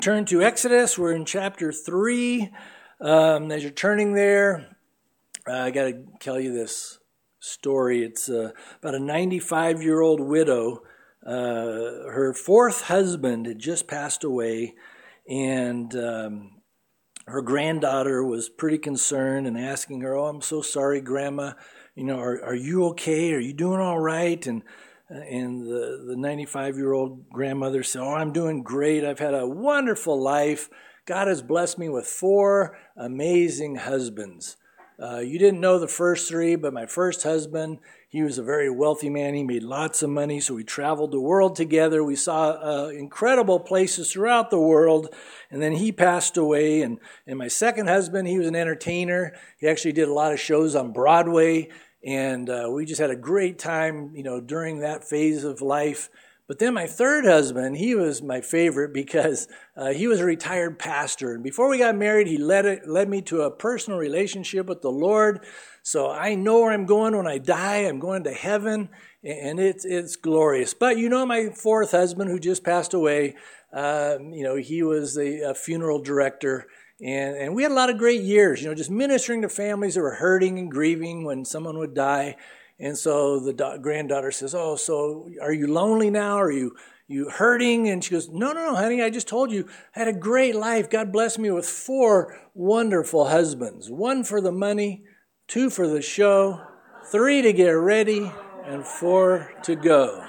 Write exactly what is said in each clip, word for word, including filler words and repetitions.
Turn to Exodus. We're in chapter three. Um, as you're turning there, uh, I got to tell you this story. It's uh, about a ninety-five-year-old widow. Uh, her fourth husband had just passed away, and um, her granddaughter was pretty concerned and asking her, "Oh, I'm so sorry, Grandma. You know, are are you okay? Are you doing all right?" And And the, the ninety-five-year-old grandmother said, "Oh, I'm doing great. I've had a wonderful life. God has blessed me with four amazing husbands. Uh, you didn't know the first three, but my first husband, he was a very wealthy man. He made lots of money, so we traveled the world together. We saw uh, incredible places throughout the world, and then he passed away. And, and my second husband, he was an entertainer. He actually did a lot of shows on Broadway. And uh, we just had a great time, you know, during that phase of life. But then my third husband, he was my favorite because uh, he was a retired pastor. And before we got married, he led it, led me to a personal relationship with the Lord. So I know where I'm going when I die. I'm going to heaven, and it's it's glorious. But you know, my fourth husband, who just passed away, uh, you know, he was a, a funeral director. And, and we had a lot of great years, you know, just ministering to families that were hurting and grieving when someone would die. And so the da- granddaughter says, "Oh, so are you lonely now? Are you you hurting?" And she goes, "No, no, no, honey, I just told you I had a great life. God blessed me with four wonderful husbands. One for the money, two for the show, three to get ready, and four to go."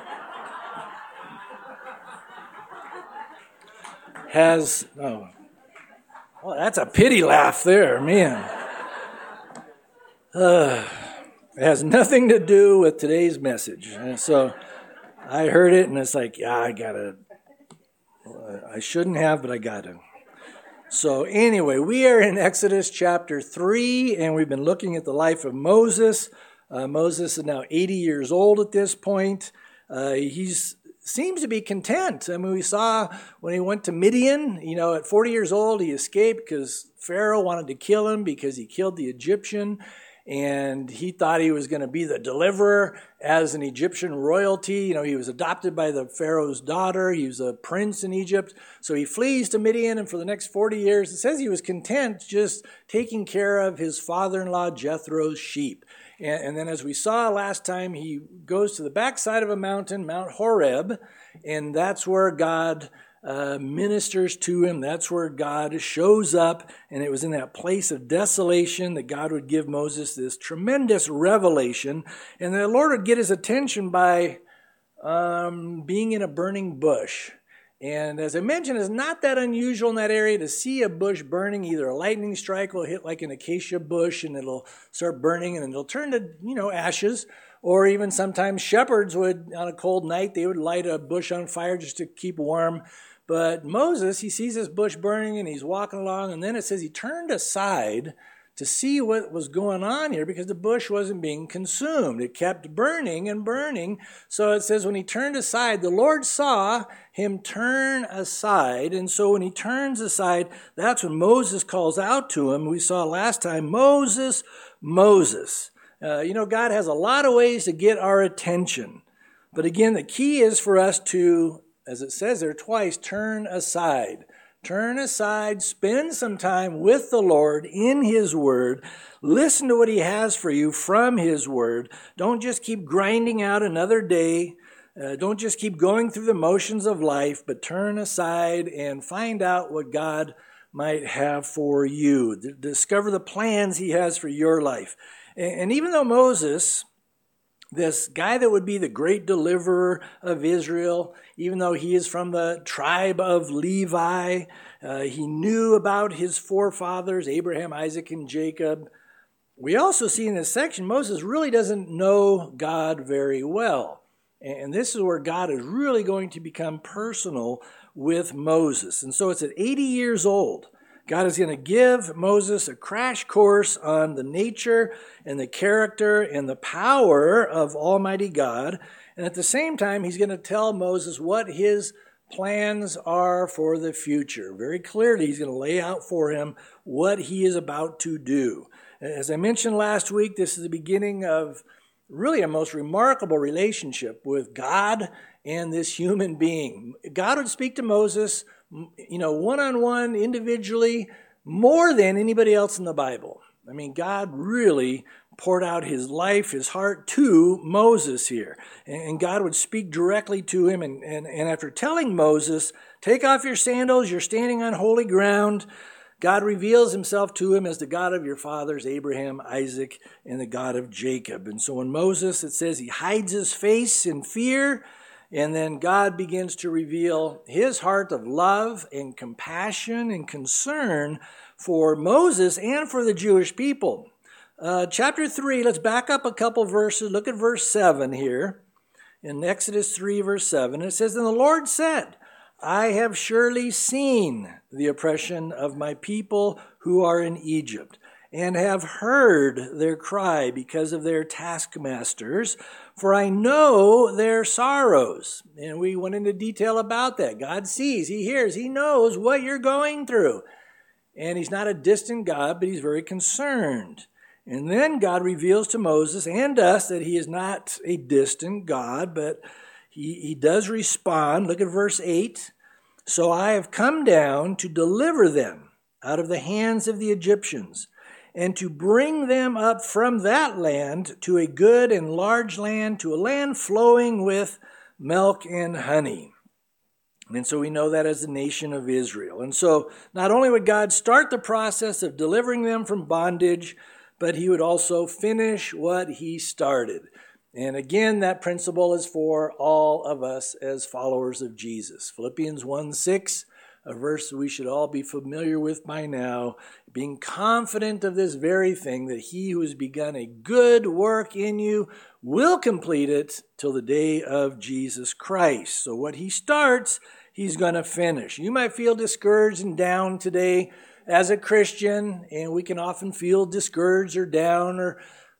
Has, oh, well, that's a pity laugh there, man. Uh, it has nothing to do with today's message. And so I heard it, and it's like, yeah, I gotta, I shouldn't have, but I gotta. So anyway, we are in Exodus chapter three, and we've been looking at the life of Moses. Uh, Moses is now eighty years old at this point. Uh, he's seems to be content. I mean, we saw when he went to Midian, you know, at forty years old, he escaped because Pharaoh wanted to kill him because he killed the Egyptian, and he thought he was going to be the deliverer as an Egyptian royalty. You know, he was adopted by the Pharaoh's daughter. He was a prince in Egypt. So he flees to Midian, and for the next forty years, it says he was content just taking care of his father-in-law Jethro's sheep. And then as we saw last time, he goes to the backside of a mountain, Mount Horeb, and that's where God uh, ministers to him. That's where God shows up, and it was in that place of desolation that God would give Moses this tremendous revelation, and the Lord would get his attention by um, being in a burning bush. And as I mentioned, it's not that unusual in that area to see a bush burning. Either a lightning strike will hit like an acacia bush and it'll start burning and it'll turn to, you know, ashes. Or even sometimes shepherds would, on a cold night, they would light a bush on fire just to keep warm. But Moses, he sees this bush burning and he's walking along, and then it says he turned aside to see what was going on here because the bush wasn't being consumed. It kept burning and burning. So it says when he turned aside, the Lord saw him turn aside. And so when he turns aside, that's when Moses calls out to him. We saw last time, "Moses, Moses." Uh, you know, God has a lot of ways to get our attention. But again, the key is for us to, as it says there twice, turn aside. Turn aside, spend some time with the Lord in His Word. Listen to what He has for you from His Word. Don't just keep grinding out another day. Uh, don't just keep going through the motions of life, but turn aside and find out what God might have for you. D- discover the plans He has for your life. And, and even though Moses, this guy that would be the great deliverer of Israel, even though he is from the tribe of Levi, uh, he knew about his forefathers, Abraham, Isaac, and Jacob. We also see in this section, Moses really doesn't know God very well. And this is where God is really going to become personal with Moses. And so it's at eighty years old. God is going to give Moses a crash course on the nature and the character and the power of Almighty God. And at the same time, he's going to tell Moses what his plans are for the future. Very clearly, he's going to lay out for him what he is about to do. As I mentioned last week, this is the beginning of really a most remarkable relationship with God and this human being. God would speak to Moses you know, one-on-one, individually, more than anybody else in the Bible. I mean, God really poured out his life, his heart to Moses here. And God would speak directly to him. And, and, and after telling Moses, take off your sandals, you're standing on holy ground, God reveals himself to him as the God of your fathers, Abraham, Isaac, and the God of Jacob. And so when Moses, it says he hides his face in fear, and then God begins to reveal his heart of love and compassion and concern for Moses and for the Jewish people. Uh, chapter three, let's back up a couple verses. Look at verse seven here. In Exodus three, verse seven, it says, "And the Lord said, I have surely seen the oppression of my people who are in Egypt, and have heard their cry because of their taskmasters, for I know their sorrows." And we went into detail about that. God sees, he hears, he knows what you're going through. And he's not a distant God, but he's very concerned. And then God reveals to Moses and us that he is not a distant God, but he, he does respond. Look at verse eight. "So I have come down to deliver them out of the hands of the Egyptians, and to bring them up from that land to a good and large land, to a land flowing with milk and honey." And so we know that as the nation of Israel. And so not only would God start the process of delivering them from bondage, but he would also finish what he started. And again, that principle is for all of us as followers of Jesus. Philippians one six, a verse we should all be familiar with by now, being confident of this very thing, that he who has begun a good work in you will complete it till the day of Jesus Christ. So what he starts, he's going to finish. You might feel discouraged and down today as a Christian, and we can often feel discouraged or down or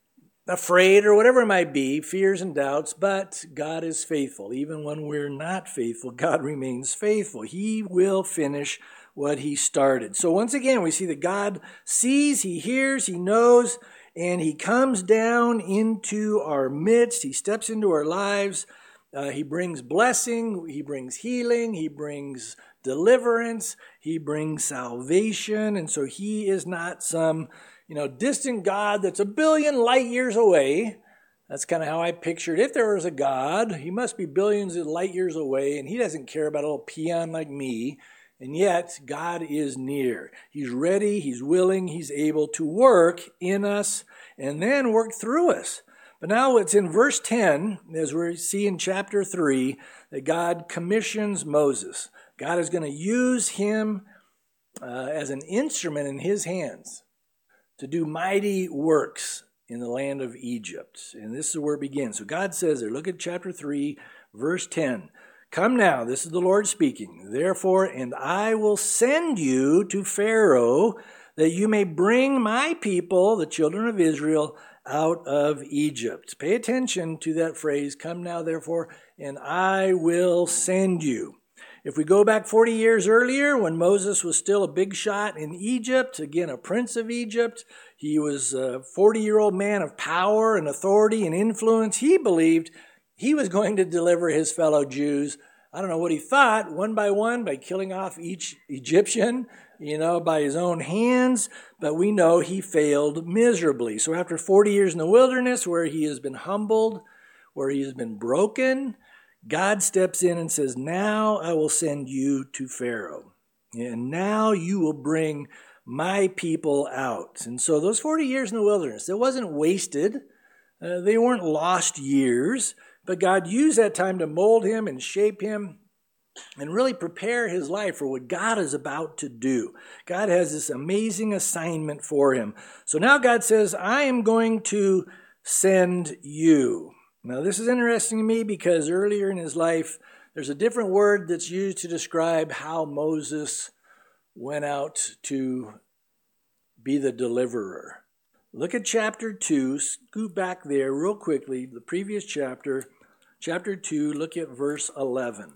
afraid or whatever it might be, fears and doubts, but God is faithful. Even when we're not faithful, God remains faithful. He will finish what he started. So once again, we see that God sees, he hears, he knows, and he comes down into our midst. He steps into our lives. Uh, he brings blessing. He brings healing. He brings deliverance. He brings salvation. And so he is not some you know, distant God that's a billion light years away. That's kind of how I pictured it. If there was a God, he must be billions of light years away, and he doesn't care about a little peon like me. And yet, God is near. He's ready, he's willing, he's able to work in us and then work through us. But now it's in verse ten, as we see in chapter three, that God commissions Moses. God is going to use him uh, as an instrument in his hands to do mighty works in the land of Egypt. And this is where it begins. So God says there, look at chapter three, verse ten. "Come now," this is the Lord speaking, "therefore, and I will send you to Pharaoh, that you may bring my people, the children of Israel, out of Egypt." Pay attention to that phrase, "Come now, therefore, and I will send you." If we go back forty years earlier, when Moses was still a big shot in Egypt, again, a prince of Egypt, he was a forty-year-old man of power and authority and influence. He believed he was going to deliver his fellow Jews. I don't know what he thought, one by one, by killing off each Egyptian, you know, by his own hands, but we know he failed miserably. So after forty years in the wilderness, where he has been humbled, where he has been broken, God steps in and says, "Now I will send you to Pharaoh, and now you will bring my people out." And so those forty years in the wilderness, it wasn't wasted. Uh, they weren't lost years, but God used that time to mold him and shape him and really prepare his life for what God is about to do. God has this amazing assignment for him. So now God says, "I am going to send you." Now, this is interesting to me because earlier in his life, there's a different word that's used to describe how Moses went out to be the deliverer. Look at chapter two. Scoot back there real quickly. The previous chapter, chapter two, look at verse eleven.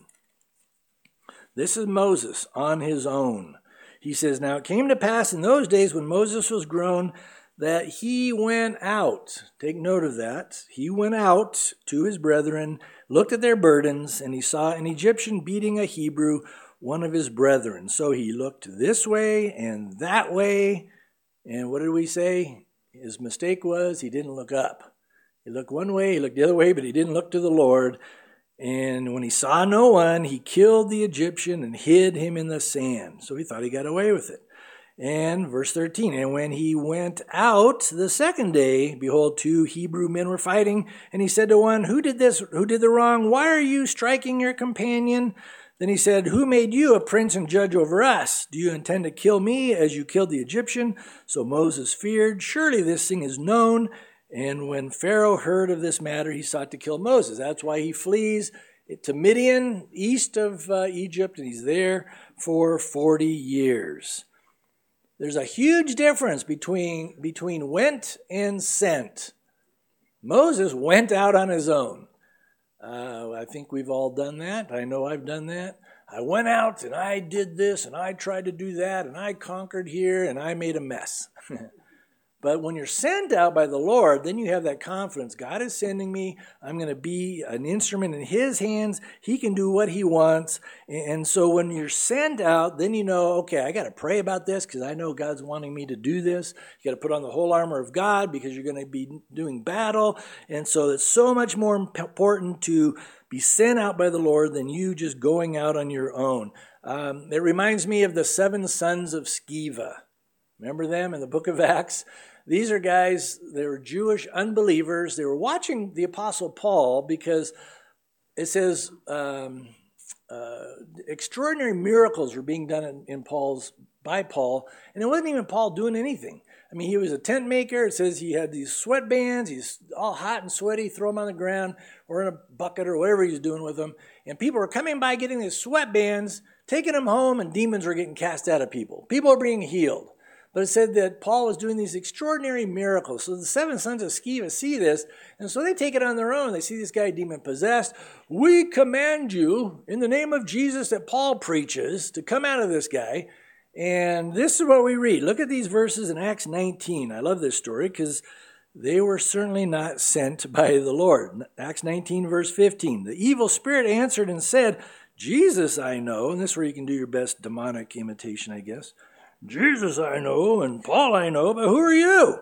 This is Moses on his own. He says, "Now it came to pass in those days when Moses was grown, that he went out," take note of that, "he went out to his brethren, looked at their burdens, and he saw an Egyptian beating a Hebrew, one of his brethren. So he looked this way and that way. And what did we say? His mistake was he didn't look up. He looked one way, he looked the other way, but he didn't look to the Lord. And when he saw no one, he killed the Egyptian and hid him in the sand. So he thought he got away with it. And verse thirteen, and when he went out the second day, behold, two Hebrew men were fighting. And he said to one, who did this? Who did the wrong? Why are you striking your companion? Then he said, who made you a prince and judge over us? Do you intend to kill me as you killed the Egyptian? So Moses feared, surely this thing is known. And when Pharaoh heard of this matter, he sought to kill Moses. That's why he flees to Midian, east of uh, Egypt, and he's there for forty years. There's a huge difference between, between went and sent. Moses went out on his own. Uh, I think we've all done that. I know I've done that. I went out and I did this and I tried to do that and I conquered here and I made a mess. But when you're sent out by the Lord, then you have that confidence. God is sending me. I'm going to be an instrument in his hands. He can do what he wants. And so when you're sent out, then you know, okay, I got to pray about this because I know God's wanting me to do this. You got to put on the whole armor of God because you're going to be doing battle. And so it's so much more important to be sent out by the Lord than you just going out on your own. Um, it reminds me of the seven sons of Sceva. Remember them in the book of Acts? These are guys, they were Jewish unbelievers. They were watching the Apostle Paul because it says um, uh, extraordinary miracles were being done in, in Paul's by Paul, and it wasn't even Paul doing anything. I mean, he was a tent maker. It says he had these sweat bands. He's all hot and sweaty, throw them on the ground or in a bucket or whatever he's doing with them. And people were coming by getting these sweat bands, taking them home, and demons were getting cast out of people. People were being healed. But it said that Paul was doing these extraordinary miracles. So the seven sons of Sceva see this, and so they take it on their own. They see this guy demon-possessed. We command you, in the name of Jesus that Paul preaches, to come out of this guy. And this is what we read. Look at these verses in Acts nineteen. I love this story because they were certainly not sent by the Lord. Acts nineteen, verse fifteen. The evil spirit answered and said, Jesus I know, and this is where you can do your best demonic imitation, I guess. Jesus I know, and Paul I know, but who are you?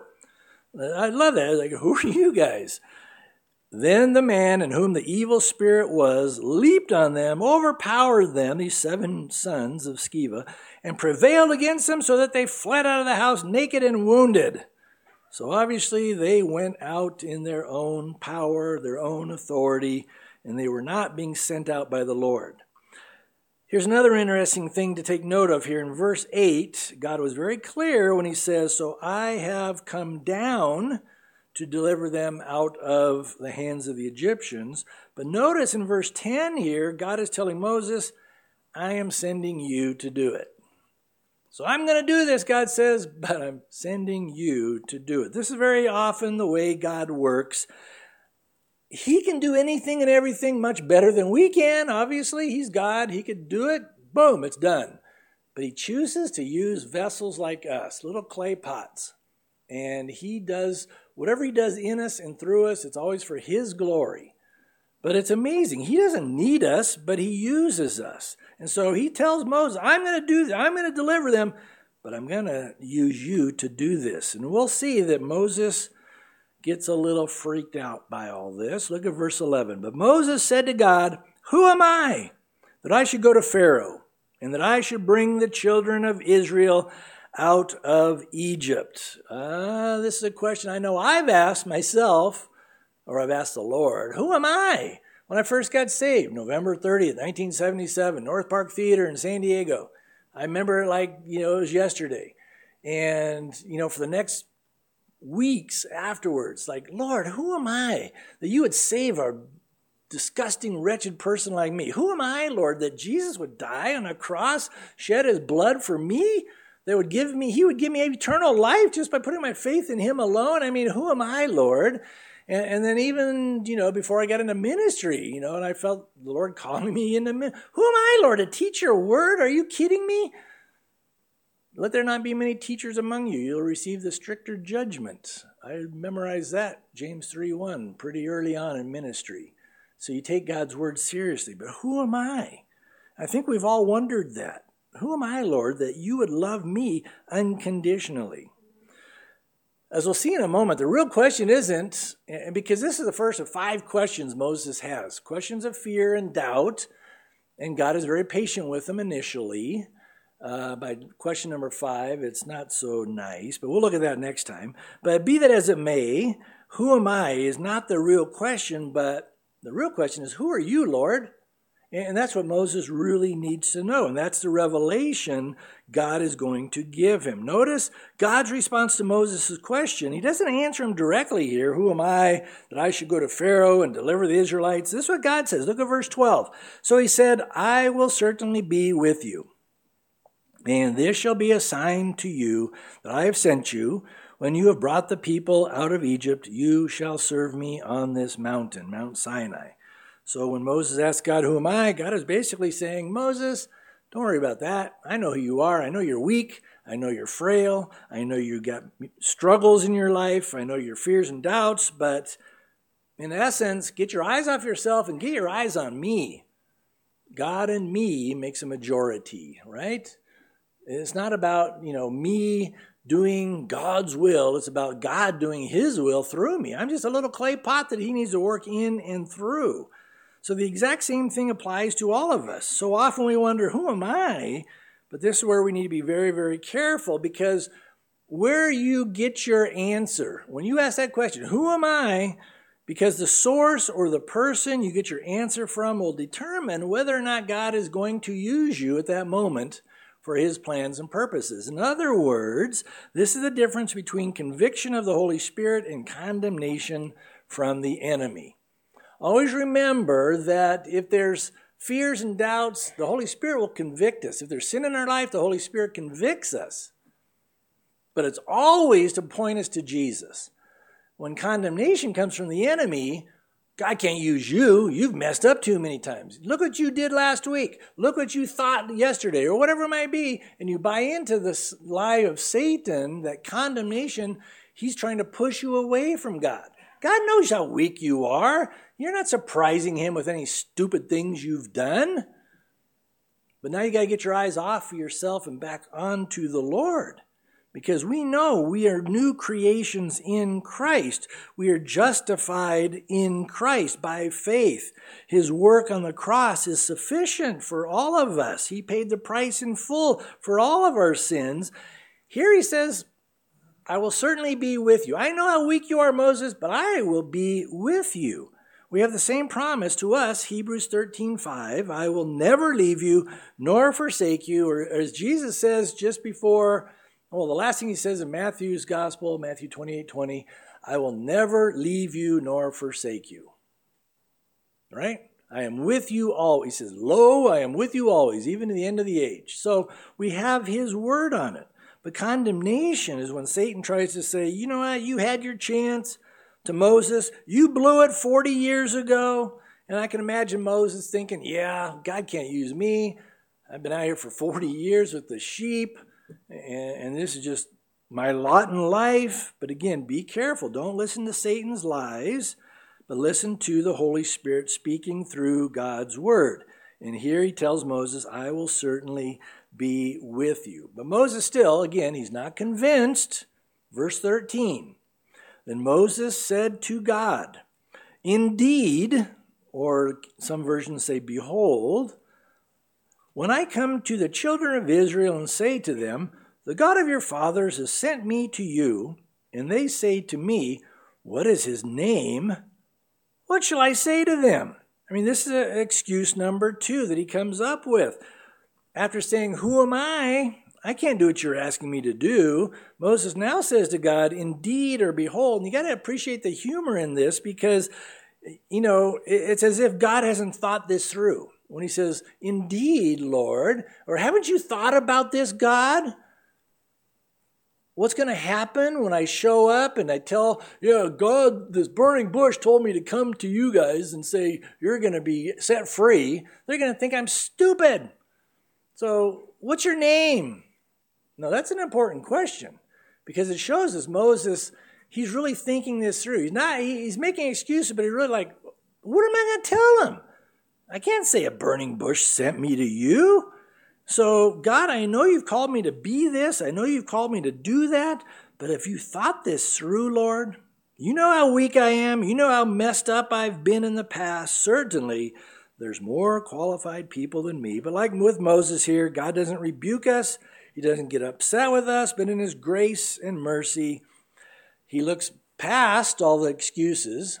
I love that. Like, who are you guys? Then the man in whom the evil spirit was leaped on them, overpowered them, these seven sons of Sceva, and prevailed against them so that they fled out of the house naked and wounded. So obviously they went out in their own power, their own authority, and they were not being sent out by the Lord. Here's another interesting thing to take note of here. In verse eight, God was very clear when he says, so I have come down to deliver them out of the hands of the Egyptians. But notice in verse ten here, God is telling Moses, I am sending you to do it. So I'm going to do this, God says, but I'm sending you to do it. This is very often the way God works. He can do anything and everything much better than we can. Obviously, he's God. He could do it. Boom, it's done. But he chooses to use vessels like us, little clay pots. And he does, whatever he does in us and through us, it's always for his glory. But it's amazing. He doesn't need us, but he uses us. And so he tells Moses, I'm going to do this. I'm going to deliver them, but I'm going to use you to do this. And we'll see that Moses gets a little freaked out by all this. Look at verse eleven. But Moses said to God, who am I that I should go to Pharaoh and that I should bring the children of Israel out of Egypt? Uh, this is a question I know I've asked myself, or I've asked the Lord. Who am I? When I first got saved, November thirtieth, nineteen seventy-seven, North Park Theater in San Diego. I remember it like, you know, it was yesterday. And, you know, for the next weeks afterwards, like, Lord, who am I that you would save a disgusting, wretched person like me? Who am I, Lord, that Jesus would die on a cross, shed his blood for me? That would give me, he would give me eternal life just by putting my faith in him alone. I mean, who am I, Lord? And, and then even, you know, before I got into ministry, you know, and I felt the Lord calling me into ministry. Who am I, Lord, to teach your word? Are you kidding me? Let there not be many teachers among you. You'll receive the stricter judgment. I memorized that, James three one, pretty early on in ministry. So you take God's word seriously. But who am I? I think we've all wondered that. Who am I, Lord, that you would love me unconditionally? As we'll see in a moment, the real question isn't, and because this is the first of five questions Moses has, questions of fear and doubt, and God is very patient with them initially. Uh, by question number five, it's not so nice, but we'll look at that next time. But be that as it may, who am I is not the real question, but the real question is, who are you, Lord? And that's what Moses really needs to know. And that's the revelation God is going to give him. Notice God's response to Moses' question. He doesn't answer him directly here. Who am I that I should go to Pharaoh and deliver the Israelites? This is what God says. Look at verse twelve. So he said, I will certainly be with you. And this shall be a sign to you that I have sent you. When you have brought the people out of Egypt, you shall serve me on this mountain, Mount Sinai. So when Moses asked God, who am I? God is basically saying, Moses, don't worry about that. I know who you are. I know you're weak. I know you're frail. I know you got struggles in your life. I know your fears and doubts. But in essence, get your eyes off yourself and get your eyes on me. God and me makes a majority, right? It's not about, you know, me doing God's will. It's about God doing his will through me. I'm just a little clay pot that he needs to work in and through. So the exact same thing applies to all of us. So often we wonder, who am I? But this is where we need to be very, very careful, because where you get your answer, when you ask that question, who am I? Because the source or the person you get your answer from will determine whether or not God is going to use you at that moment for his plans and purposes. In other words, this is the difference between conviction of the Holy Spirit and condemnation from the enemy. Always remember that if there's fears and doubts, the Holy Spirit will convict us. If there's sin in our life, the Holy Spirit convicts us. But it's always to point us to Jesus. When condemnation comes from the enemy, God can't use you. You've messed up too many times. Look what you did last week. Look what you thought yesterday, or whatever it might be. And you buy into this lie of Satan, that condemnation, he's trying to push you away from God. God knows how weak you are. You're not surprising him with any stupid things you've done. But now you got to get your eyes off of yourself and back onto the Lord. Because we know we are new creations in Christ. We are justified in Christ by faith. His work on the cross is sufficient for all of us. He paid the price in full for all of our sins. Here he says, I will certainly be with you. I know how weak you are, Moses, but I will be with you. We have the same promise to us, Hebrews thirteen five. I will never leave you nor forsake you. Or as Jesus says just before, well, the last thing he says in Matthew's gospel, Matthew twenty-eight twenty, I will never leave you nor forsake you. Right? I am with you always. He says, lo, I am with you always, even to the end of the age. So we have his word on it. But condemnation is when Satan tries to say, you know what, you had your chance to Moses. You blew it forty years ago. And I can imagine Moses thinking, yeah, God can't use me. I've been out here for forty years with the sheep. And, and this is just my lot in life. But again, be careful. Don't listen to Satan's lies, but listen to the Holy Spirit speaking through God's word. And here he tells Moses, I will certainly be with you. But Moses still, again, he's not convinced. Verse thirteen, then Moses said to God, indeed, or some versions say, behold, when I come to the children of Israel and say to them, the God of your fathers has sent me to you, and they say to me, what is his name? What shall I say to them? I mean, this is excuse number two that he comes up with. After saying, who am I? I can't do what you're asking me to do. Moses now says to God, indeed or behold. And you got to appreciate the humor in this, because, you know, it's as if God hasn't thought this through. When he says, indeed, Lord, or haven't you thought about this, God? What's going to happen when I show up and I tell, yeah, God, this burning bush told me to come to you guys and say, you're going to be set free. They're going to think I'm stupid. So what's your name? No, that's an important question, because it shows us Moses, he's really thinking this through. He's not, he's making excuses, but he's really like, what am I going to tell him? I can't say a burning bush sent me to you. So, God, I know you've called me to be this. I know you've called me to do that. But if you thought this through, Lord, you know how weak I am. You know how messed up I've been in the past. Certainly, there's more qualified people than me. But like with Moses here, God doesn't rebuke us. He doesn't get upset with us. But in his grace and mercy, he looks past all the excuses.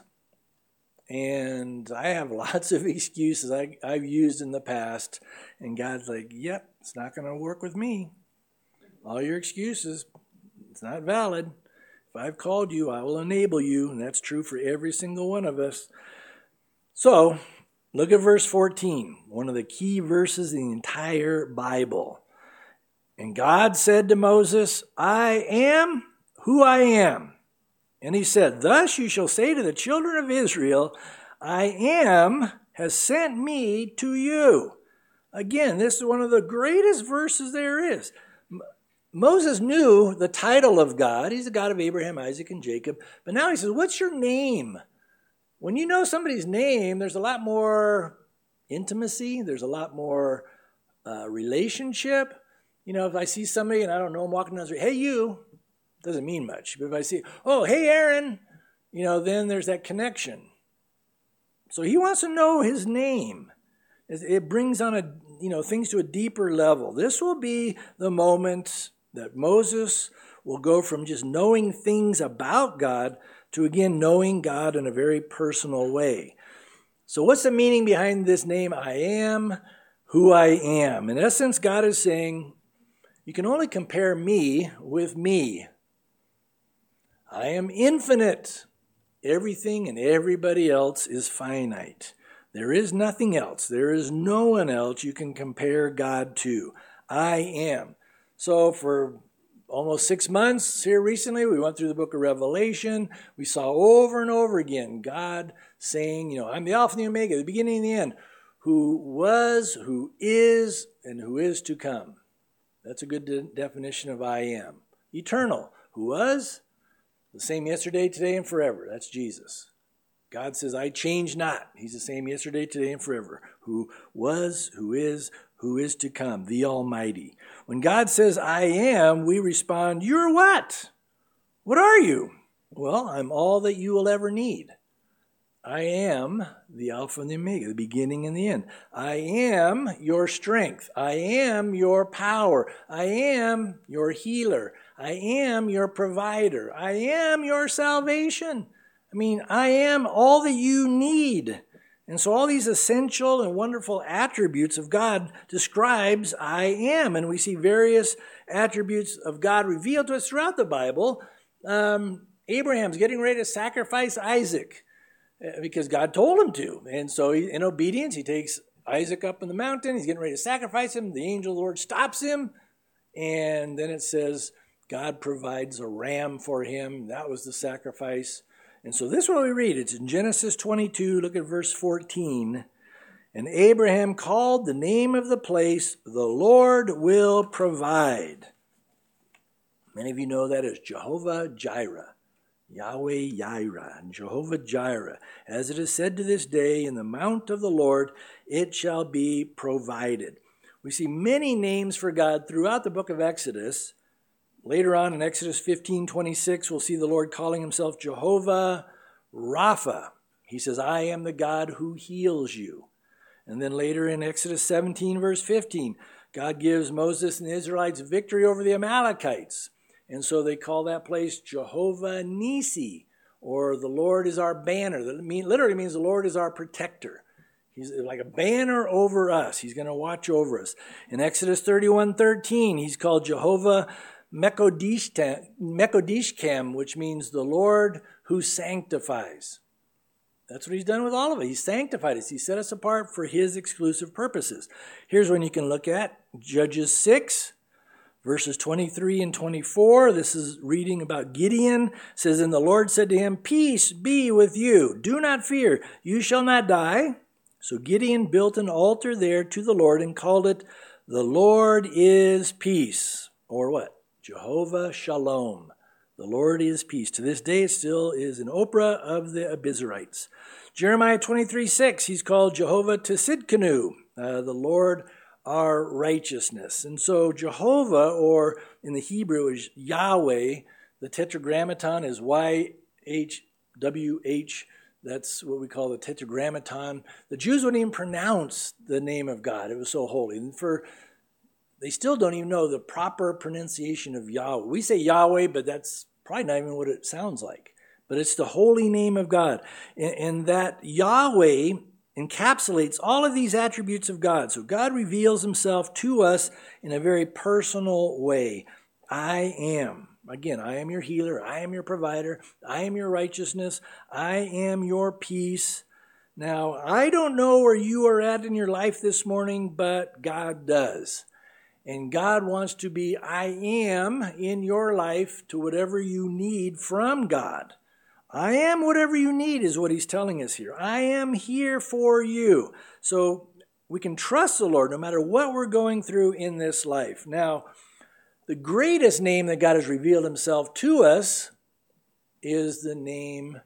And I have lots of excuses I, I've used in the past. And God's like, yep, it's not going to work with me. All your excuses, it's not valid. If I've called you, I will enable you. And that's true for every single one of us. So, look at verse fourteen, one of the key verses in the entire Bible. And God said to Moses, I am who I am. And he said, thus you shall say to the children of Israel, I am has sent me to you. Again, this is one of the greatest verses there is. Moses knew the title of God. He's the God of Abraham, Isaac, and Jacob. But now he says, what's your name? When you know somebody's name, there's a lot more intimacy. There's a lot more uh, relationship. You know, if I see somebody and I don't know, I'm walking down the street, hey, you, doesn't mean much. But if I see, oh, hey, Aaron, you know, then there's that connection. So he wants to know his name. It brings on a, you know, things to a deeper level. This will be the moment that Moses will go from just knowing things about God to, again, knowing God in a very personal way. So what's the meaning behind this name? I am who I am. In essence, God is saying, you can only compare me with me. I am infinite. Everything and everybody else is finite. There is nothing else. There is no one else you can compare God to. I am. So for almost six months here recently, we went through the book of Revelation. We saw over and over again God saying, you know, I'm the Alpha and the Omega, the beginning and the end, who was, who is, and who is to come. That's a good de- definition of I am. Eternal. Who was? The same yesterday, today, and forever. That's Jesus. God says, I change not. He's the same yesterday, today, and forever. Who was, who is, who is to come. The Almighty. When God says, I am, we respond, you're what? What are you? Well, I'm all that you will ever need. I am the Alpha and the Omega, the beginning and the end. I am your strength. I am your power. I am your healer. I am your provider. I am your salvation. I mean, I am all that you need. And so all these essential and wonderful attributes of God describes I am. And we see various attributes of God revealed to us throughout the Bible. Um, Abraham's getting ready to sacrifice Isaac because God told him to. And so he, in obedience, he takes Isaac up in the mountain. He's getting ready to sacrifice him. The angel of the Lord stops him. And then it says God provides a ram for him. That was the sacrifice. And so this is what we read. It's in Genesis twenty-two. Look at verse fourteen. And Abraham called the name of the place, the Lord will provide. Many of you know that as Jehovah Jireh. Yahweh Jireh, Jehovah Jireh. As it is said to this day, in the mount of the Lord it shall be provided. We see many names for God throughout the book of Exodus. Later on in Exodus fifteen twenty-six, we'll see the Lord calling himself Jehovah Rapha. He says, I am the God who heals you. And then later in Exodus seventeen, verse fifteen, God gives Moses and the Israelites victory over the Amalekites. And so they call that place Jehovah Nisi, or the Lord is our banner. That mean, literally means the Lord is our protector. He's like a banner over us. He's going to watch over us. In Exodus thirty-one thirteen, he's called Jehovah Mekodishkem, which means the Lord who sanctifies. That's what he's done with all of it. He's sanctified us. He set us apart for his exclusive purposes. Here's one you can look at. Judges six, verses twenty-three and twenty-four. This is reading about Gideon. It says, and the Lord said to him, peace be with you. Do not fear. You shall not die. So Gideon built an altar there to the Lord and called it, the Lord is peace. Or what? Jehovah Shalom. The Lord is peace. To this day, it still is an Oprah of the Abiezrites. Jeremiah twenty-three six, he's called Jehovah Tsidkenu, uh, the Lord our righteousness. And so Jehovah, or in the Hebrew, is Yahweh. The tetragrammaton is Y H W H. That's what we call the tetragrammaton. The Jews wouldn't even pronounce the name of God. It was so holy. And for they still don't even know the proper pronunciation of Yahweh. We say Yahweh, but that's probably not even what it sounds like. But it's the holy name of God. And, and that Yahweh encapsulates all of these attributes of God. So God reveals himself to us in a very personal way. I am. Again, I am your healer. I am your provider. I am your righteousness. I am your peace. Now, I don't know where you are at in your life this morning, but God does. And God wants to be I am in your life to whatever you need from God. I am whatever you need is what he's telling us here. I am here for you. So we can trust the Lord no matter what we're going through in this life. Now, the greatest name that God has revealed himself to us is the name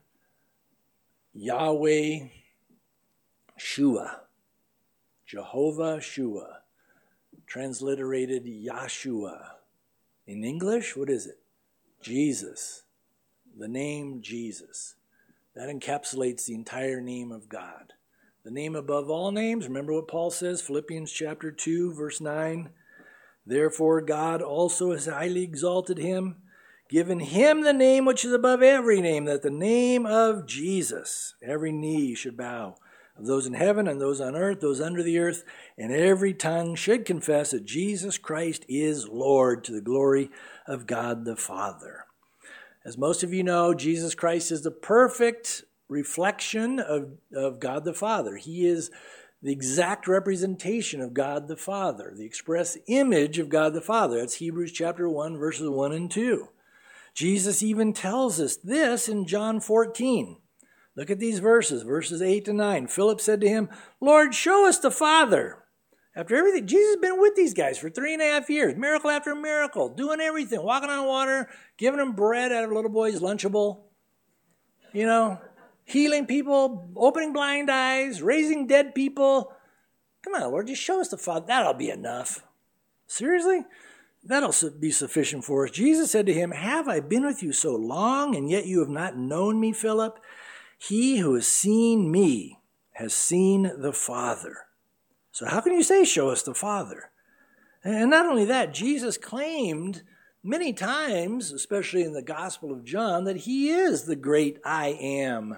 Yahweh Shua, Jehovah Shua. Transliterated Yahshua. In English, what is it? Jesus. The name Jesus. That encapsulates the entire name of God. The name above all names. Remember what Paul says, Philippians chapter two, verse nine. Therefore God also has highly exalted him, given him the name which is above every name, that the name of Jesus, every knee should bow, of those in heaven and those on earth, those under the earth, and every tongue should confess that Jesus Christ is Lord, to the glory of God the Father. As most of you know, Jesus Christ is the perfect reflection of, of God the Father. He is the exact representation of God the Father, the express image of God the Father. That's Hebrews chapter one, verses one and two. Jesus even tells us this in John fourteen. Look at these verses, verses eight to nine. Philip said to him, Lord, show us the Father. After everything, Jesus has been with these guys for three and a half years, miracle after miracle, doing everything, walking on water, giving them bread out of a little boy's Lunchable, you know, healing people, opening blind eyes, raising dead people. Come on, Lord, just show us the Father. That'll be enough. Seriously? That'll be sufficient for us. Jesus said to him, have I been with you so long, and yet you have not known me, Philip? He who has seen me has seen the Father. So how can you say, show us the Father? And not only that, Jesus claimed many times, especially in the Gospel of John, that he is the great I am.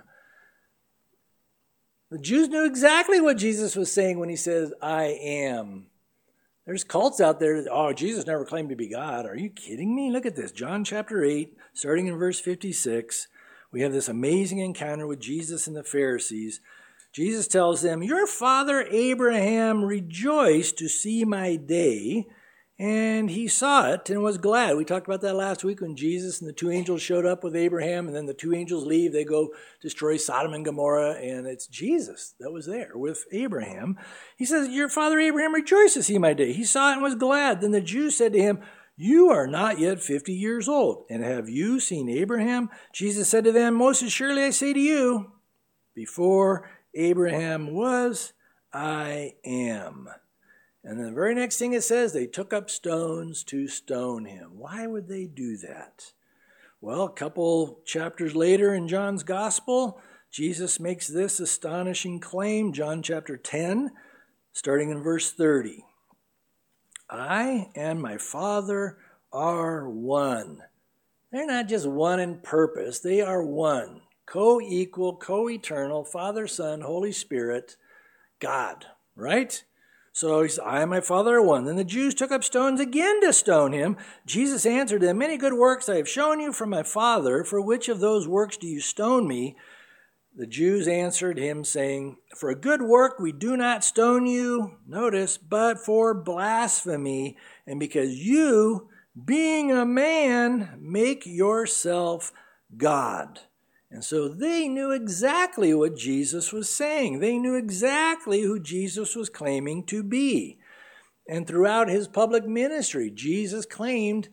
The Jews knew exactly what Jesus was saying when he says, I am. There's cults out there that, oh, Jesus never claimed to be God. Are you kidding me? Look at this. John chapter eight, starting in verse fifty-six. We have this amazing encounter with Jesus and the Pharisees. Jesus tells them, your father Abraham rejoiced to see my day, and he saw it and was glad. We talked about that last week when Jesus and the two angels showed up with Abraham, and then the two angels leave. They go destroy Sodom and Gomorrah, and it's Jesus that was there with Abraham. He says, your father Abraham rejoiced to see my day. He saw it and was glad. Then the Jews said to him, you are not yet fifty years old, and have you seen Abraham? Jesus said to them, most assuredly I say to you, before Abraham was, I am. And then the very next thing it says, they took up stones to stone him. Why would they do that? Well, a couple chapters later in John's Gospel, Jesus makes this astonishing claim, John chapter ten, starting in verse thirty. I and my Father are one. They're not just one in purpose, they are one. Co-equal, co-eternal, Father, Son, Holy Spirit, God, right? So he said, I and my Father are one. Then the Jews took up stones again to stone him. Jesus answered them, many good works I have shown you from my Father. For which of those works do you stone me? The Jews answered him, saying, for a good work we do not stone you, notice, but for blasphemy, and because you, being a man, make yourself God. And so they knew exactly what Jesus was saying. They knew exactly who Jesus was claiming to be. And throughout his public ministry, Jesus claimed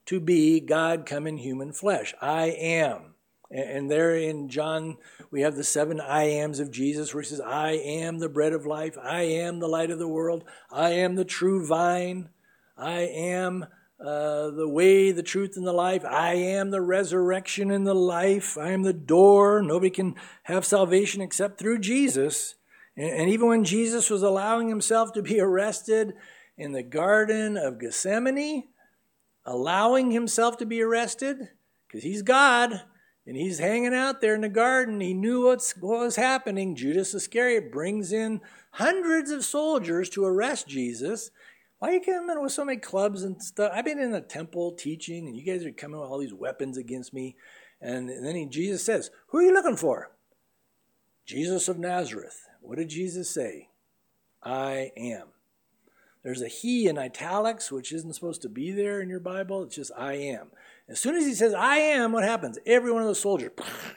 to be God come in human flesh. I am. And there in John, we have the seven I ams of Jesus, where he says, I am the bread of life. I am the light of the world. I am the true vine. I am uh, the way, the truth, and the life. I am the resurrection and the life. I am the door. Nobody can have salvation except through Jesus. And, and even when Jesus was allowing himself to be arrested in the Garden of Gethsemane, allowing himself to be arrested, because he's God, and he's hanging out there in the garden. He knew what's, what was happening. Judas Iscariot brings in hundreds of soldiers to arrest Jesus. Why are you coming with so many clubs and stuff? I've been in the temple teaching, and you guys are coming with all these weapons against me. And, and then he, Jesus says, who are you looking for? Jesus of Nazareth. What did Jesus say? I am. There's a he in italics, which isn't supposed to be there in your Bible. It's just I am. As soon as he says I am, what happens? Every one of those soldiers.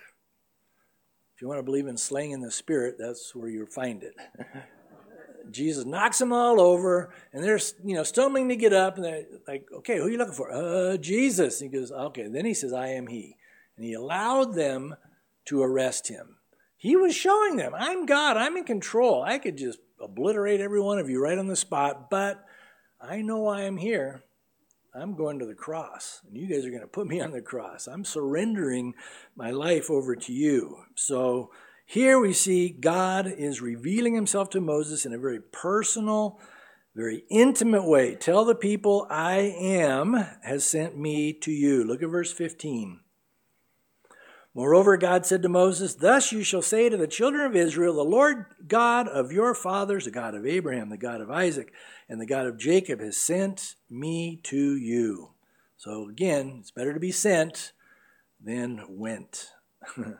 If you want to believe in slaying in the spirit, that's where you'll find it. Jesus knocks them all over, and they're, you know, stumbling to get up, and they're like, okay, who are you looking for? Uh, Jesus. And he goes, okay. Then he says, I am he. And he allowed them to arrest him. He was showing them, I'm God, I'm in control. I could just obliterate every one of you right on the spot, but I know I am here. I'm going to the cross, and you guys are going to put me on the cross. I'm surrendering my life over to you. So here we see God is revealing himself to Moses in a very personal, very intimate way. Tell the people, I am has sent me to you. Look at verse fifteen. Moreover, God said to Moses, thus you shall say to the children of Israel, the Lord God of your fathers, the God of Abraham, the God of Isaac, and the God of Jacob has sent me to you. So again, it's better to be sent than went. uh,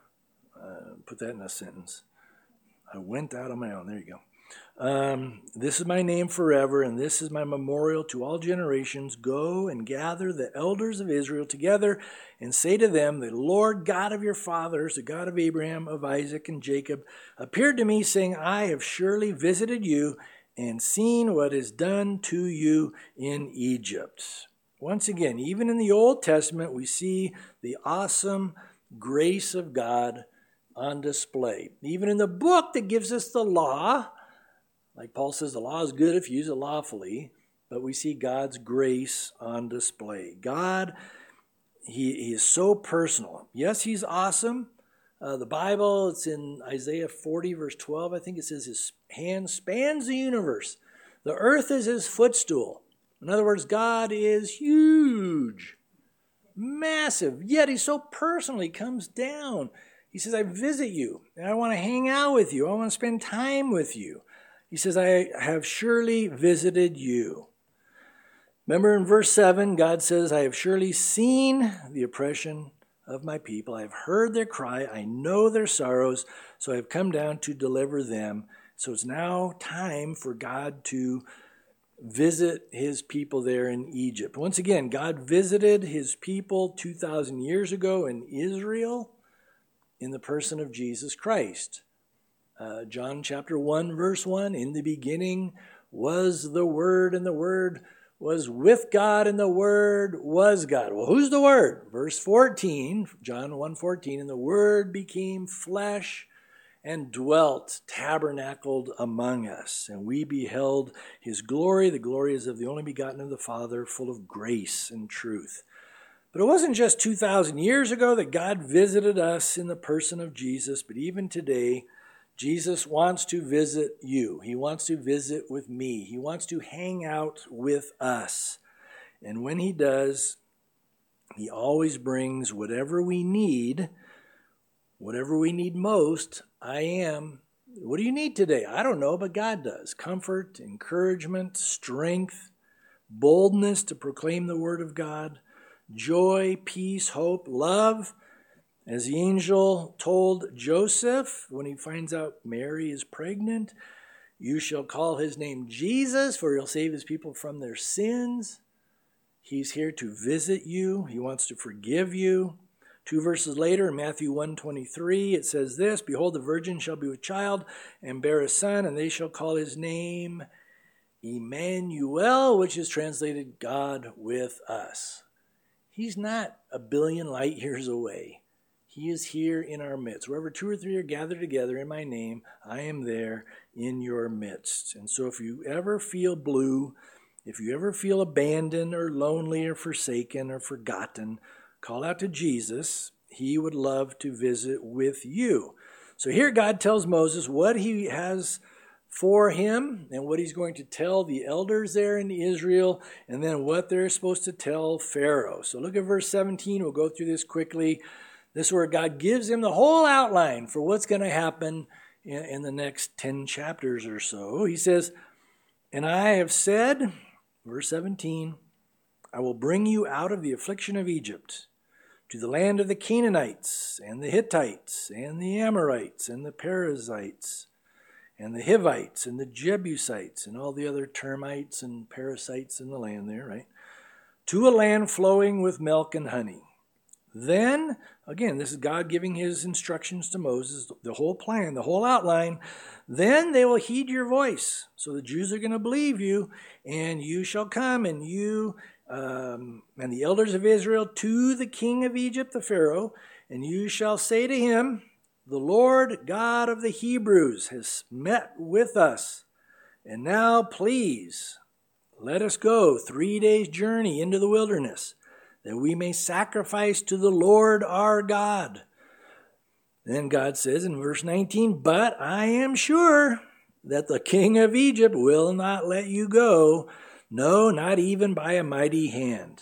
put that in a sentence. I went out on my own. There you go. Um, this is my name forever, and this is my memorial to all generations. Go and gather the elders of Israel together and say to them, the Lord God of your fathers, the God of Abraham, of Isaac, and Jacob, appeared to me, saying, I have surely visited you and seen what is done to you in Egypt. Once again, even in the Old Testament, we see the awesome grace of God on display. Even in the book that gives us the law, like Paul says, the law is good if you use it lawfully, but we see God's grace on display. God, he, he is so personal. Yes, he's awesome. Uh, the Bible, it's in Isaiah forty, verse twelve, I think it says his hand spans the universe. The earth is his footstool. In other words, God is huge, massive, yet he so personally comes down. He says, I visit you, and I want to hang out with you. I want to spend time with you. He says, I have surely visited you. Remember in verse seven, God says, I have surely seen the oppression of my people. I have heard their cry. I know their sorrows. So I have come down to deliver them. So it's now time for God to visit his people there in Egypt. Once again, God visited his people two thousand years ago in Israel in the person of Jesus Christ. Uh, John chapter one, verse one, in the beginning was the Word, and the Word was with God, and the Word was God. Well, who's the Word? Verse fourteen, John one fourteen, and the Word became flesh and dwelt, tabernacled among us. And we beheld his glory. The glory is of the only begotten of the Father, full of grace and truth. But it wasn't just two thousand years ago that God visited us in the person of Jesus, but even today, Jesus wants to visit you. He wants to visit with me. He wants to hang out with us. And when he does, he always brings whatever we need, whatever we need most. I am. What do you need today? I don't know, but God does. Comfort, encouragement, strength, boldness to proclaim the word of God, joy, peace, hope, love. As the angel told Joseph when he finds out Mary is pregnant, you shall call his name Jesus, for he'll save his people from their sins. He's here to visit you. He wants to forgive you. Two verses later, in Matthew one twenty-three, it says this, behold, the virgin shall be with child and bear a son, and they shall call his name Emmanuel, which is translated God with us. He's not a billion light years away. He is here in our midst. Wherever two or three are gathered together in my name, I am there in your midst. And so if you ever feel blue, if you ever feel abandoned or lonely or forsaken or forgotten, call out to Jesus. He would love to visit with you. So here God tells Moses what he has for him and what he's going to tell the elders there in Israel, and then what they're supposed to tell Pharaoh. So look at verse seventeen. We'll go through this quickly. This is where God gives him the whole outline for what's going to happen in, in the next ten chapters or so. He says, and I have said, verse seventeen, I will bring you out of the affliction of Egypt to the land of the Canaanites and the Hittites and the Amorites and the Perizzites and the Hivites and the Jebusites and all the other termites and parasites in the land there, right? To a land flowing with milk and honey. Then, again, this is God giving his instructions to Moses, the whole plan, the whole outline. Then they will heed your voice. So the Jews are going to believe you, and you shall come, and you um, and the elders of Israel to the king of Egypt, the Pharaoh, and you shall say to him, the Lord God of the Hebrews has met with us. And now, please, let us go three days' journey into the wilderness, that we may sacrifice to the Lord our God. Then God says in verse nineteen, but I am sure that the king of Egypt will not let you go, no, not even by a mighty hand.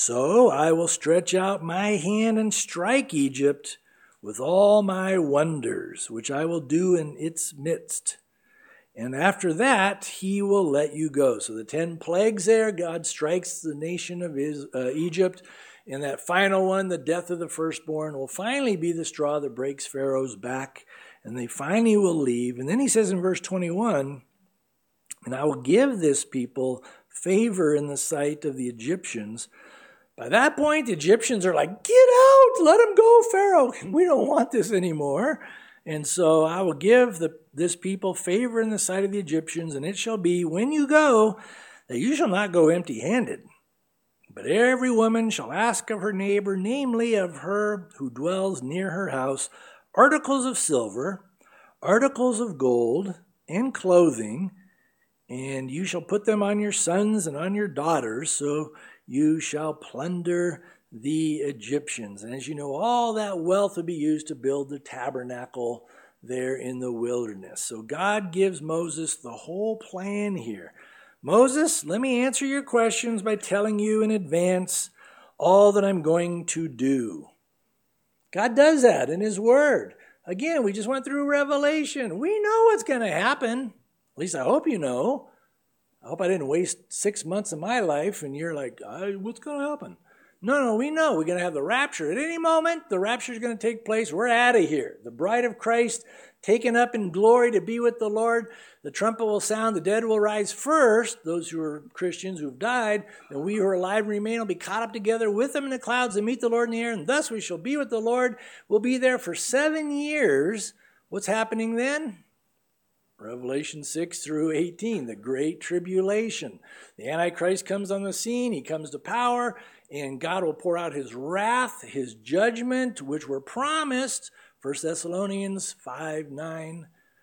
So I will stretch out my hand and strike Egypt with all my wonders, which I will do in its midst. And after that, he will let you go. So the ten plagues there, God strikes the nation of his, uh, Egypt. And that final one, the death of the firstborn, will finally be the straw that breaks Pharaoh's back. And they finally will leave. And then he says in verse twenty-one, and I will give this people favor in the sight of the Egyptians. By that point, the Egyptians are like, get out, let him go, Pharaoh. We don't want this anymore. And so I will give the, this people favor in the sight of the Egyptians, and it shall be, when you go, that you shall not go empty-handed. But every woman shall ask of her neighbor, namely of her who dwells near her house, articles of silver, articles of gold, and clothing, and you shall put them on your sons and on your daughters, so you shall plunder the Egyptians. And as you know, all that wealth will be used to build the tabernacle there in the wilderness. So God gives Moses the whole plan here. Moses, let me answer your questions by telling you in advance all that I'm going to do. God does that in his word. Again, we just went through Revelation. We know what's going to happen. At least I hope you know. I hope I didn't waste six months of my life and you're like, what's going to happen? No, no, we know we're going to have the rapture. At any moment, the rapture is going to take place. We're out of here. The bride of Christ taken up in glory to be with the Lord. The trumpet will sound. The dead will rise first, those who are Christians who have died. And we who are alive and remain will be caught up together with them in the clouds and meet the Lord in the air. And thus we shall be with the Lord. We'll be there for seven years. What's happening then? Revelation six through eighteen, the great tribulation. The Antichrist comes on the scene. He comes to power, and God will pour out his wrath, his judgment, which were promised. First Thessalonians five nine.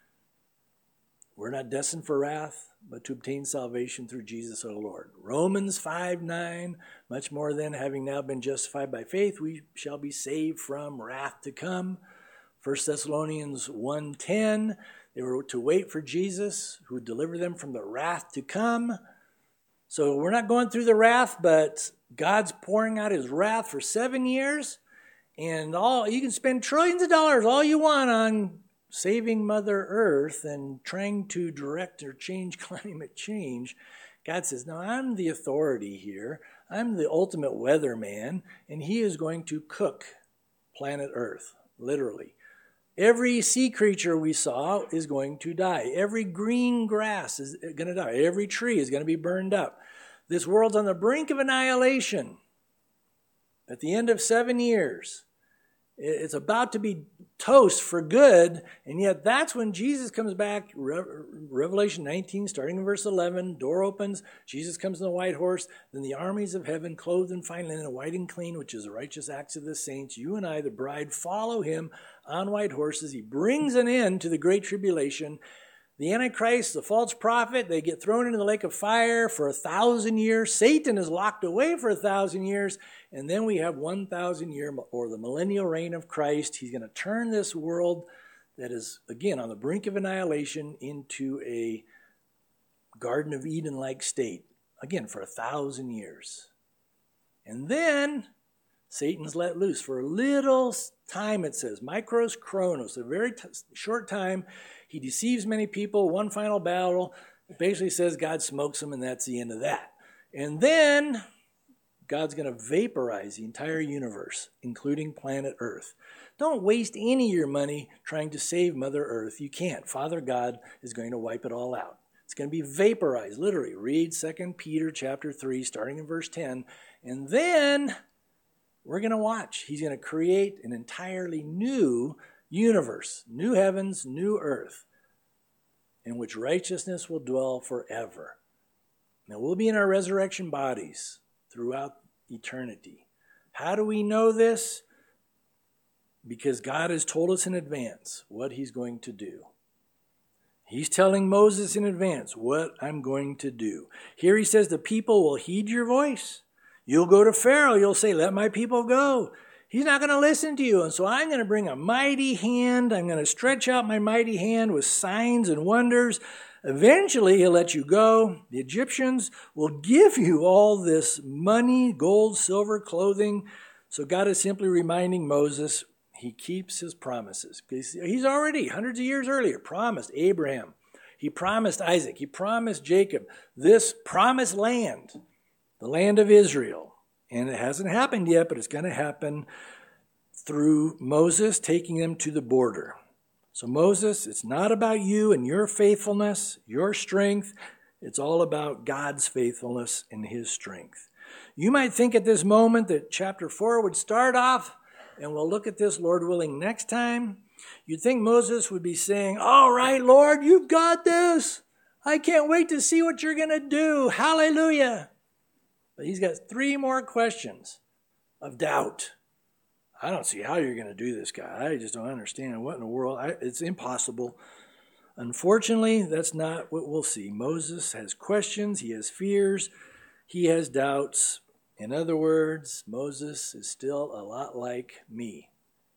We're not destined for wrath, but to obtain salvation through Jesus our Lord. Romans five nine. Much more than having now been justified by faith, we shall be saved from wrath to come. First Thessalonians one ten. They were to wait for Jesus, who would deliver them from the wrath to come. So we're not going through the wrath, but God's pouring out his wrath for seven years. And all you can spend trillions of dollars, all you want, on saving Mother Earth and trying to direct or change climate change. God says, no, I'm the authority here. I'm the ultimate weatherman, and he is going to cook planet Earth, literally. Every sea creature we saw is going to die. Every green grass is going to die. Every tree is going to be burned up. This world's on the brink of annihilation at the end of seven years. It's about to be toast for good, and yet that's when Jesus comes back. Revelation nineteen, starting in verse eleven, door opens, Jesus comes on the white horse, then the armies of heaven, clothed in fine linen, white and clean, which is the righteous acts of the saints. You and I, the bride, follow him on white horses. He brings an end to the great tribulation. The Antichrist, the false prophet, they get thrown into the lake of fire for a thousand years. Satan is locked away for a thousand years. And then we have one thousand year, or the millennial reign of Christ. He's going to turn this world that is, again, on the brink of annihilation into a Garden of Eden-like state. Again, for a thousand years. And then Satan's let loose for a little time, it says. Micros chronos, a very t- short time. He deceives many people, one final battle. It basically says God smokes them, and that's the end of that. And then God's going to vaporize the entire universe, including planet Earth. Don't waste any of your money trying to save Mother Earth. You can't. Father God is going to wipe it all out. It's going to be vaporized, literally. Read Second Peter chapter three, starting in verse ten. And then we're going to watch. He's going to create an entirely new universe, new heavens, new earth, in which righteousness will dwell forever. Now, we'll be in our resurrection bodies throughout eternity. How do we know this? Because God has told us in advance what he's going to do. He's telling Moses in advance what I'm going to do. Here he says the people will heed your voice. You'll go to Pharaoh. You'll say, let my people go. He's not going to listen to you. And so I'm going to bring a mighty hand. I'm going to stretch out my mighty hand with signs and wonders. Eventually, he'll let you go. The Egyptians will give you all this money, gold, silver, clothing. So God is simply reminding Moses he keeps his promises. He's already, hundreds of years earlier, promised Abraham. He promised Isaac. He promised Jacob this promised land, the land of Israel. And it hasn't happened yet, but it's going to happen through Moses taking them to the border. So Moses, it's not about you and your faithfulness, your strength. It's all about God's faithfulness and his strength. You might think at this moment that chapter four would start off, and we'll look at this, Lord willing, next time. You'd think Moses would be saying, all right, Lord, you've got this. I can't wait to see what you're going to do. Hallelujah. But he's got three more questions of doubt. I don't see how you're going to do this, God. I just don't understand. What in the world? I, it's impossible. Unfortunately, that's not what we'll see. Moses has questions. He has fears. He has doubts. In other words, Moses is still a lot like me.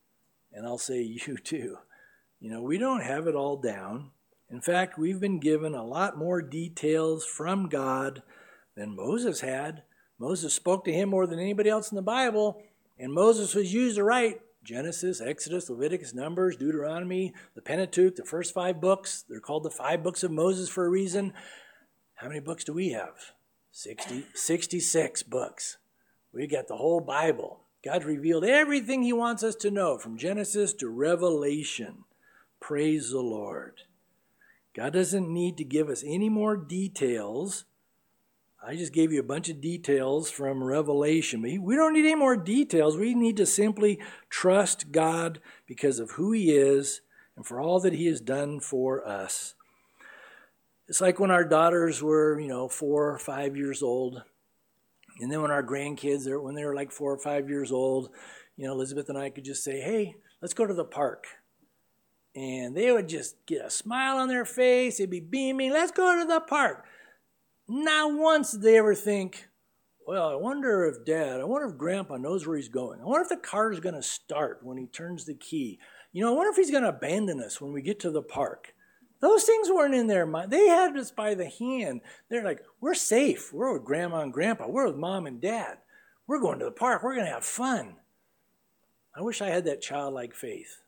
And I'll say you too. You know, we don't have it all down. In fact, we've been given a lot more details from God than Moses had. Moses spoke to him more than anybody else in the Bible, and Moses was used to write Genesis, Exodus, Leviticus, Numbers, Deuteronomy, the Pentateuch, the first five books. They're called the five books of Moses for a reason. How many books do we have? sixty, sixty-six books. We got the whole Bible. God revealed everything he wants us to know from Genesis to Revelation. Praise the Lord. God doesn't need to give us any more details. I just gave you a bunch of details from Revelation. We don't need any more details. We need to simply trust God because of who he is and for all that he has done for us. It's like when our daughters were, you know, four or five years old. And then when our grandkids, when they were like four or five years old, you know, Elizabeth and I could just say, hey, let's go to the park. And they would just get a smile on their face. They'd be beaming, let's go to the park. Not once did they ever think, well, I wonder if Dad, I wonder if Grandpa knows where he's going. I wonder if the car's going to start when he turns the key. You know, I wonder if he's going to abandon us when we get to the park. Those things weren't in their mind. They had us by the hand. They're like, we're safe. We're with Grandma and Grandpa. We're with Mom and Dad. We're going to the park. We're going to have fun. I wish I had that childlike faith.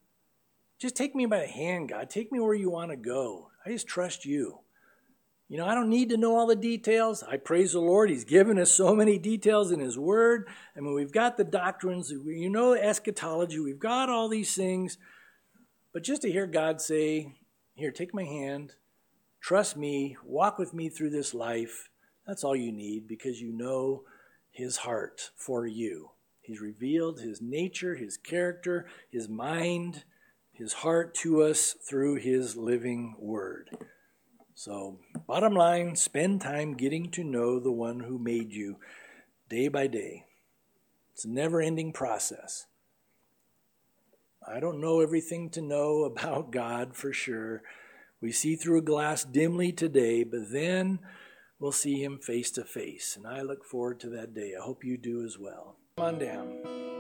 Just take me by the hand, God. Take me where you want to go. I just trust you. You know, I don't need to know all the details. I praise the Lord. He's given us so many details in his word. I mean, we've got the doctrines. You know, eschatology. We've got all these things. But just to hear God say, here, take my hand. Trust me. Walk with me through this life. That's all you need because you know his heart for you. He's revealed his nature, his character, his mind, his heart to us through his living word. So, bottom line, spend time getting to know the one who made you day by day. It's a never-ending process. I don't know everything to know about God for sure. We see through a glass dimly today, but then we'll see him face to face. And I look forward to that day. I hope you do as well. Come on down.